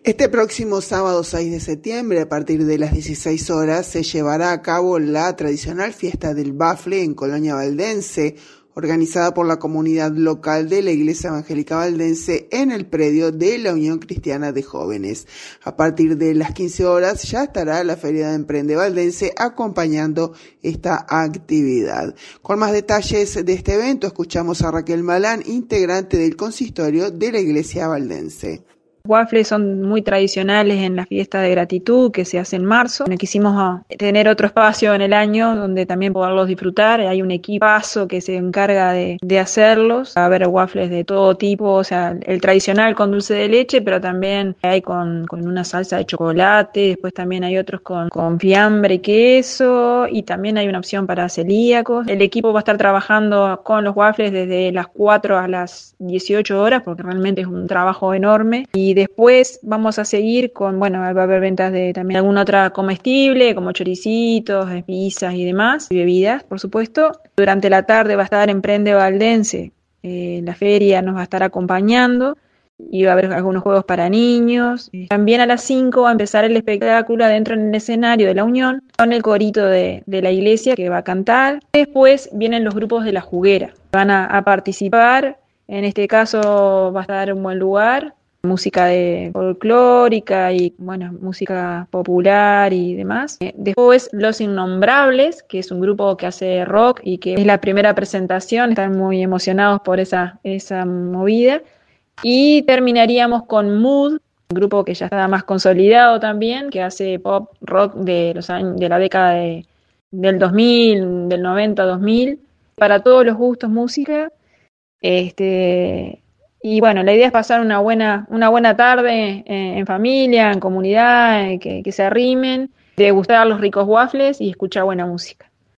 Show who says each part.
Speaker 1: Este próximo sábado 6 de septiembre, a partir de las 16 horas, se llevará a cabo la tradicional fiesta del bafle en Colonia Valdense, organizada por la comunidad local de la Iglesia Evangélica Valdense en el predio de la Unión Cristiana de Jóvenes. A partir de las 15 horas ya estará la Feria de Emprende Valdense acompañando esta actividad. Con más detalles de este evento, escuchamos a Raquel Malán, integrante del consistorio de la Iglesia Valdense.
Speaker 2: Waffles son muy tradicionales en la fiesta de gratitud que se hace en marzo. Quisimos tener otro espacio en el año donde también poderlos disfrutar. Hay un equipazo que se encarga de hacerlos. Va a haber waffles de todo tipo, o sea, el tradicional con dulce de leche, pero también hay con una salsa de chocolate. Después también hay otros con fiambre y queso, y también hay una opción para celíacos. El equipo va a estar trabajando con los waffles desde las 4 a las 18 horas porque realmente es un trabajo enorme. Y después vamos a seguir con, va a haber ventas de también alguna otra comestible, como choricitos, pizzas y demás, y bebidas, por supuesto. Durante la tarde va a estar Emprende Valdense, la feria nos va a estar acompañando, y va a haber algunos juegos para niños. También a las 5 va a empezar el espectáculo adentro en el escenario de la Unión, con el corito de la iglesia que va a cantar. Después vienen los grupos de la juguera, van a participar, en este caso va a estar en un buen lugar, música de folclórica y música popular y demás. Después Los Innombrables, que es un grupo que hace rock y que es la primera presentación, están muy emocionados por esa movida. Y terminaríamos con Mood, un grupo que ya está más consolidado también, que hace pop rock de los años, de la década del 2000, del 90-2000, para todos los gustos música. Y la idea es pasar una buena tarde en familia, en comunidad, que se arrimen, degustar los ricos waffles y escuchar buena música.